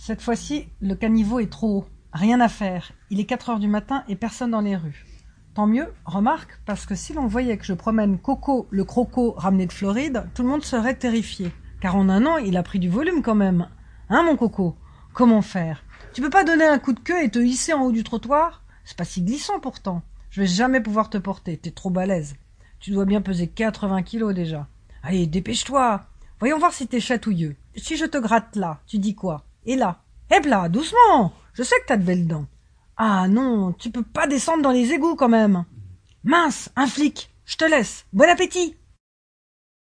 Cette fois-ci, le caniveau est trop haut. Rien à faire. Il est 4 heures du matin et personne dans les rues. Tant mieux, remarque, parce que si l'on voyait que je promène Coco, le croco ramené de Floride, tout le monde serait terrifié. Car en un an, il a pris du volume quand même. Hein, mon Coco? Comment faire? Tu peux pas donner un coup de queue et te hisser en haut du trottoir? C'est pas si glissant pourtant. Je vais jamais pouvoir te porter, t'es trop balèze. Tu dois bien peser 80 kilos déjà. Allez, dépêche-toi. Voyons voir si t'es chatouilleux. Si je te gratte là, tu dis quoi? Et là? Hep là, doucement! Je sais que t'as de belles dents. Ah non, tu peux pas descendre dans les égouts quand même. Mince, un flic. Je te laisse. Bon appétit!